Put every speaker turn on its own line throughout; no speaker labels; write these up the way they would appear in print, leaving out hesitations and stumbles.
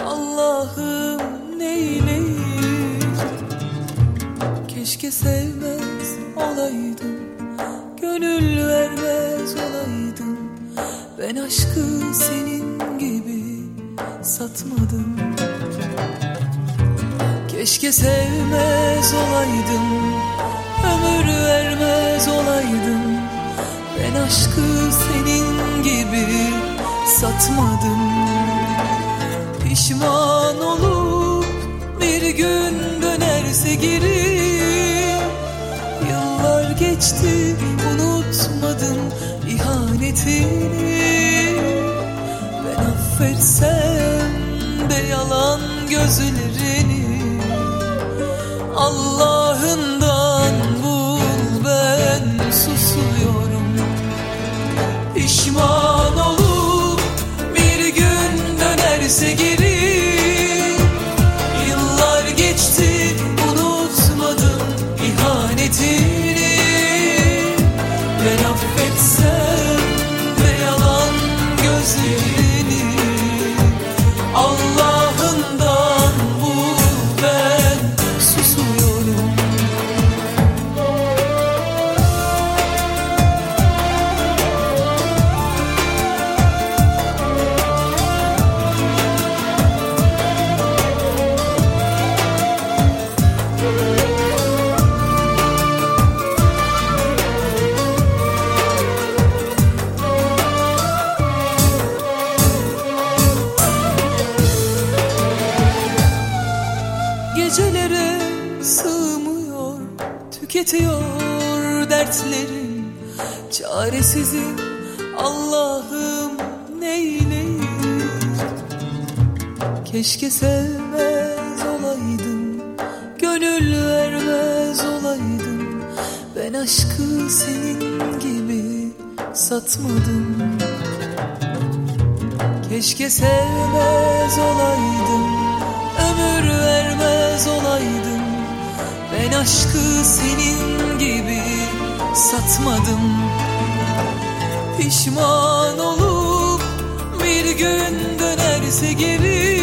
Allah'ım neyleyim? Keşke sevmez olaydım, gönül vermez olaydım. Ben aşkı senin gibi satmadım. Keşke sevmez olaydım, ömür vermez olaydım. Ben aşkı senin gibi satmadım. Pişman olup bir gün dönerse geri, yıllar geçti unutmadım ihanetini. Ben affetsem de yalan gözlerini, Allah'ından bul, ben susuyorum. Pişman olup bir gün dönerse geri, yıllar geçti unutmadım ihanetini. Ben affetsem de yalan gözlerini, Allah'ından bul, ben susuyorum. Gecelere sığmıyor, tüketiyor dertlerim. Çaresizim Allah'ım neyleyim? Keşke sevmez olaydım, gönül vermez olaydım. Ben aşkı senin gibi satmadım. Keşke sevmez olaydım, ömür vermez olaydım. Ben aşkı senin gibi satmadım. Pişman olup bir gün dönerse geri,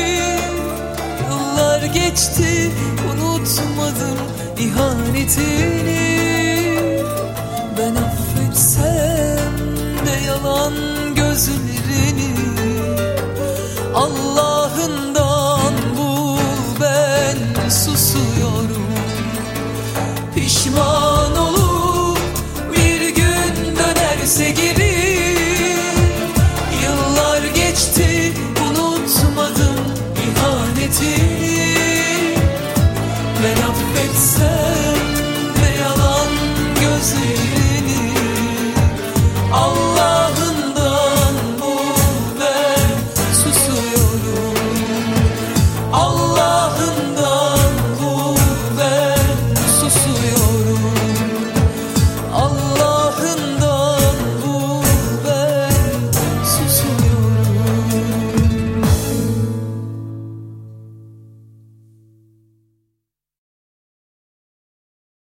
yıllar geçti unutmadım ihanetini. Ben affetsem de yalan gözlerini, Allah'ından bul, ben susuyorum. Pişman